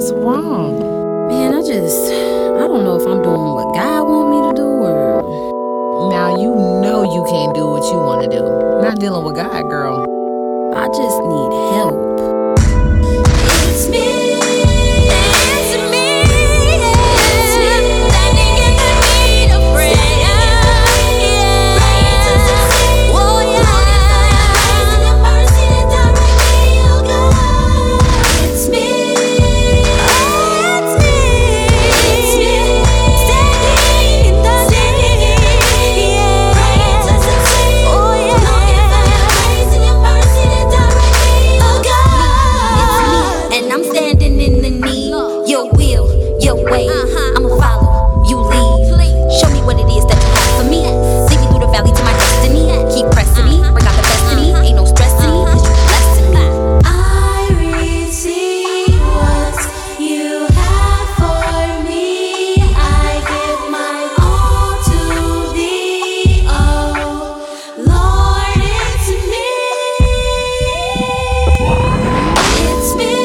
What's wrong? Man, I don't know if I'm doing what God want me to do or... Now you know you can't do what you want to do. Not dealing with God, girl. I just need help. It's me. I'ma follow, you lead. Show me what it is that you have for me. Lead me through the valley to my destiny. Keep pressing me, bring out the best in me. Ain't no stress in me, cause you blessing me. I receive what you have for me. I give my all to thee. Oh Lord, it's me. It's me.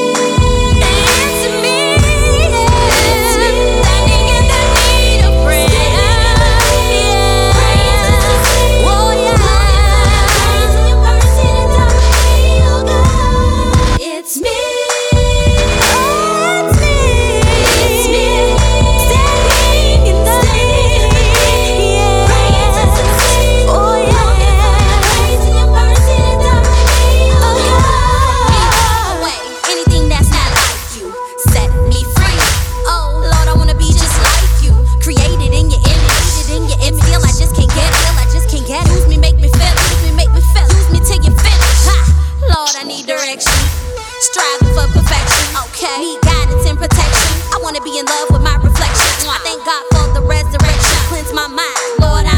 Striving for perfection, okay. Need guidance and protection. I wanna be in love with my reflection. I thank God for the resurrection. Cleanse my mind, Lord.